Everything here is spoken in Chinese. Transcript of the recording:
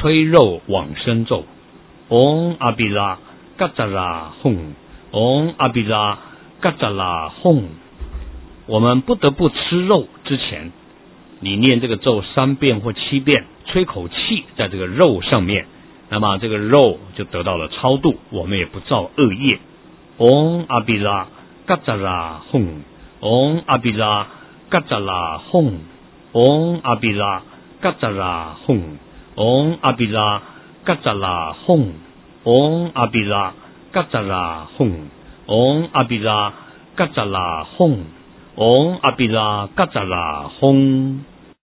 吹肉往生咒。嗡阿比拉嘎扎拉吽，嗡阿比拉嘎扎拉吽。我们不得不吃肉之前，你念这个咒3遍或7遍，吹口气在这个肉上面，那么这个肉就得到了超度，我们也不造恶业。嗡阿比拉嘎扎拉吽，嗡阿比拉嘎扎拉吽，嗡阿比拉嘎扎拉吽，嗡阿比拉嘎扎拉吽，嗡阿比拉嘎扎拉吽，嗡阿比拉嘎扎拉吽，嗡阿比拉嘎扎拉吽。